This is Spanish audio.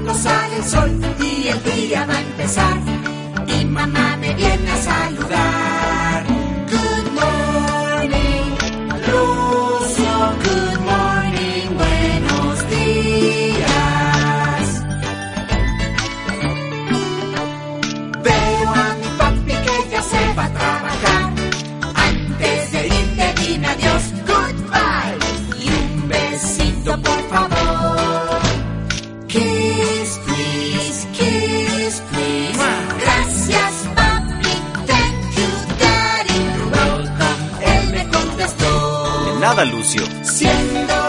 cuando sale el sol y el día va a empezar. Y mamá me viene a saludar. Good morning, Lucio. Good morning, buenos días. Veo a mi papi que ya se va a trabajar. Antes de irte dime adiós, goodbye. Y un besito por favor. Kiss, please, kiss, please. Gracias, papi, thank you, daddy. You're welcome, él me contestó. De nada, Lucio. Siendo